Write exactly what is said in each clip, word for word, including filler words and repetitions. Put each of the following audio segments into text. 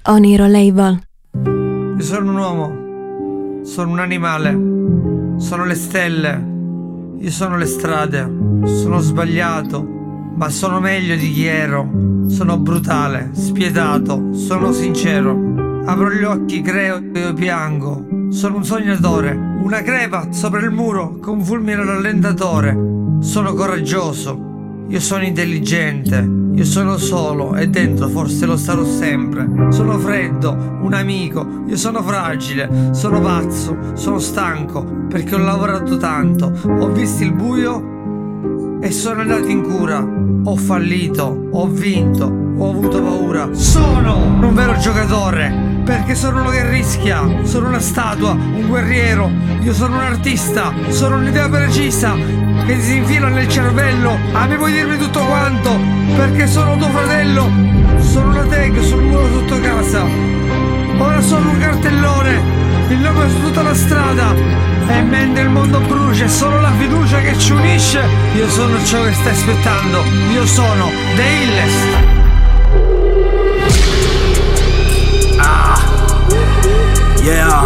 Oniro Label. Io sono un uomo, sono un animale, sono le stelle, io sono le strade, sono sbagliato, ma sono meglio di chi ero. Sono brutale, spietato, sono sincero. Apro gli occhi, creo e io piango. Sono un sognatore, una crepa sopra il muro con un fulmine rallentatore. Sono coraggioso, io sono intelligente, io sono solo e dentro forse lo sarò sempre. Sono freddo, un amico, io sono fragile, sono pazzo, sono stanco perché ho lavorato tanto. Ho visto il buio e sono andato in cura. Ho fallito, ho vinto, ho avuto paura. Sono un vero giocatore perché sono uno che rischia. Sono una statua, un guerriero. Io sono un artista, sono un'idea precisa che ti si infila nel cervello. A me puoi dirmi tutto quanto perché sono tuo fratello. Sono una tag sul muro sotto casa. Ora sono un cartellone, il nome su tutta la strada. E mentre il mondo brucia è solo la fiducia che ci unisce. Io sono ciò che stai aspettando. Io sono The Illest. Ah, yeah.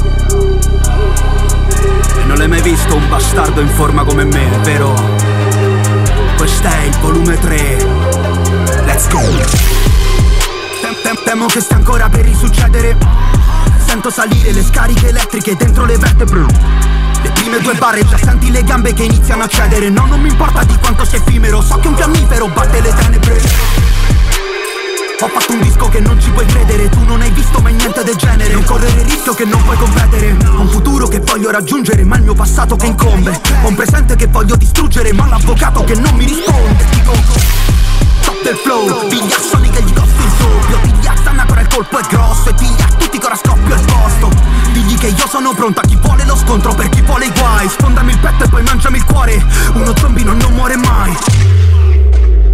E non l'hai mai visto un bastardo in forma come me, vero? Questo è il volume tre. Let's go. Tem- tem- Temo che stia ancora per risuccedere. Sento salire le scariche elettriche dentro le vertebre. Le prime due barre già senti le gambe che iniziano a cedere. No, non mi importa di quanto sia effimero, so che un fiammifero batte le tenebre. Ho fatto un disco che non ci puoi credere. Tu non hai visto mai niente del genere. Non correre il rischio che non puoi competere. Ho un futuro che voglio raggiungere, ma il mio passato che incombe. Ho un presente che voglio distruggere, ma l'avvocato che non mi risponde. Dico top del flow, piglia Sony che gli costa il doppio. Piglia stanno ancora il colpo è grosso. E piglia tutti che ora scoppio il posto. Digli che io sono pronto a chi vuole lo scontro, per chi vuole i guai. Sfondami il petto e poi mangiami il cuore. Uno zombie non, non muore mai.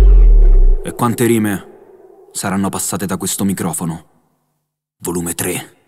E quante rime saranno passate da questo microfono? Volume tre.